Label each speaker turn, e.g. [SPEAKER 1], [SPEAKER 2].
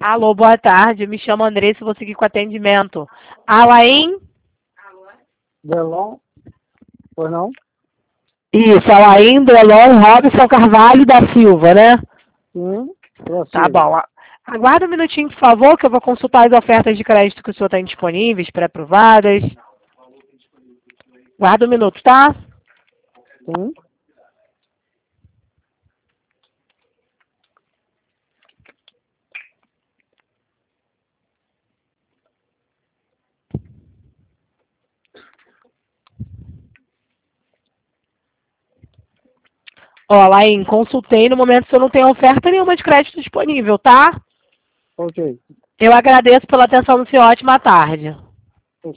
[SPEAKER 1] Alô, boa tarde. Me chamo Andressa, vou seguir com atendimento. Alain?
[SPEAKER 2] Delon? Pois não?
[SPEAKER 1] Isso, Alain Delon Robson Carvalho da Silva, né?
[SPEAKER 2] Sim, prossiga.
[SPEAKER 1] Tá bom. Aguarda um minutinho, por favor, que eu vou consultar as ofertas de crédito que o senhor tem disponíveis, pré-aprovadas. Guarda um minuto, tá?
[SPEAKER 2] Sim.
[SPEAKER 1] Ó, Alain, consultei, no momento o senhor não tem oferta nenhuma de crédito disponível, tá?
[SPEAKER 2] Ok.
[SPEAKER 1] Eu agradeço pela atenção do senhor. Ótima tarde.